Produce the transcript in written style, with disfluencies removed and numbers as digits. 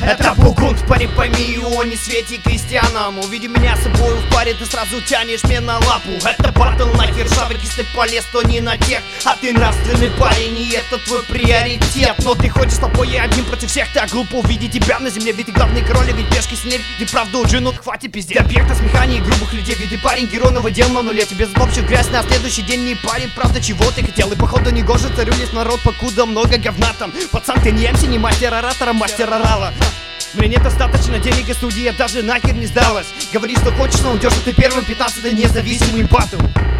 Это Бугунт, парень, пойми, он не Свете Кристианам. Увиди меня с собой в паре, ты сразу тянешь мне на лапу. Это батл на державе, если ты полез, то не на тех. А ты нравственный парень, и это твой приоритет. Но ты ходишь с тобой и один против всех. Так глупо увидеть тебя на земле, ведь ты главный король, ведь пешки сильнее. Ты правда уже, ну хватит пиздец. Ты объект осмехания грубых людей, ведь ты парень, герой нового дела на нуле. Тебе сглобчит грязь на следующий день, не парень, правда, чего ты хотел. И походу не гоже царю лезть народ, покуда много говна там. Пацан, ты не МС, не мастер оратора, мастер орала. Мне нет достаточно денег, и студия даже нахер не сдалась. Говори, что хочешь, но уйдешь, ты первым 15-й независимый батл.